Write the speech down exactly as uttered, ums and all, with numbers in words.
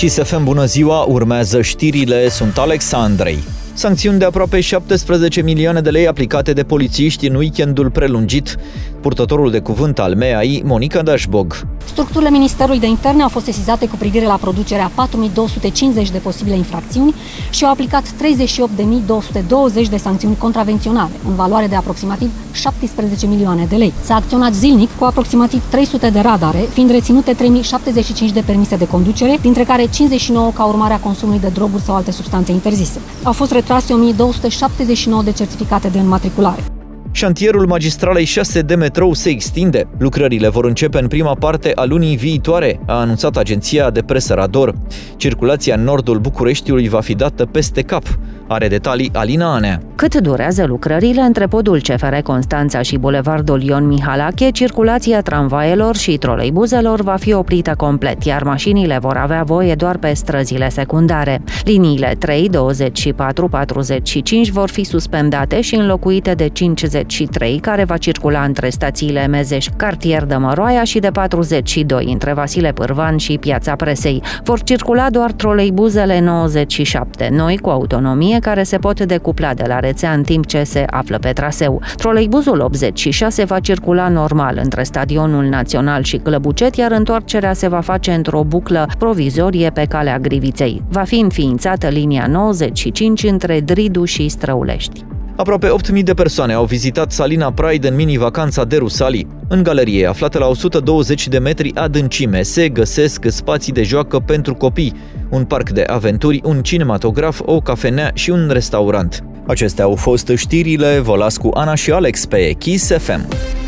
Kiss F M, bună ziua, urmează știrile, sunt Alexandrei. Sancțiuni de aproape șaptesprezece milioane de lei aplicate de polițiști în weekendul prelungit. Purtătorul de cuvânt al M E A I, Monica Dașbog. Structurile Ministerului de Interne au fost sesizate cu privire la producerea patru mii două sute cincizeci de posibile infracțiuni și au aplicat treizeci și opt de mii două sute douăzeci de sancțiuni contravenționale, în valoare de aproximativ șaptesprezece milioane de lei. S-a acționat zilnic cu aproximativ trei sute de radare, fiind reținute trei mii șaptezeci și cinci de permise de conducere, dintre care cincizeci și nouă ca urmare a consumului de droguri sau alte substanțe interzise. Au fost retrase o mie două sute șaptezeci și nouă de certificate de înmatriculare. Șantierul magistralei șase de metrou se extinde. Lucrările vor începe în prima parte a lunii viitoare, a anunțat agenția de presă Rador. Circulația în nordul Bucureștiului va fi dată peste cap. Are detalii Alina Anea. Cât durează lucrările între podul C F R Constanța și bulevardul Ion Mihalache, circulația tramvaielor și troleibuzelor va fi oprită complet, iar mașinile vor avea voie doar pe străzile secundare. Liniile trei, douăzeci și patru, patruzeci și cinci vor fi suspendate și înlocuite de cincizeci și trei, care va circula între stațiile Mezeș, Cartier Dămăroaia, și de patruzeci și doi, între Vasile Pârvan și Piața Presei. Vor circula doar troleibuzele nouăzeci și șapte, noi cu autonomie, care se pot decupla de la rețea în timp ce se află pe traseu. Troleibuzul optzeci și șase va circula normal între Stadionul Național și Clăbucet, iar întoarcerea se va face într-o buclă provizorie pe calea Griviței. Va fi înființată linia nouăzeci și cinci între Dridu și Străulești. Aproape opt mii de persoane au vizitat Salina Pride în mini-vacanța de Rusalii. În galerie, aflată la o sută douăzeci de metri adâncime, se găsesc spații de joacă pentru copii, un parc de aventuri, un cinematograf, o cafenea și un restaurant. Acestea au fost știrile, vă las cu Ana și Alex pe Kiss F M.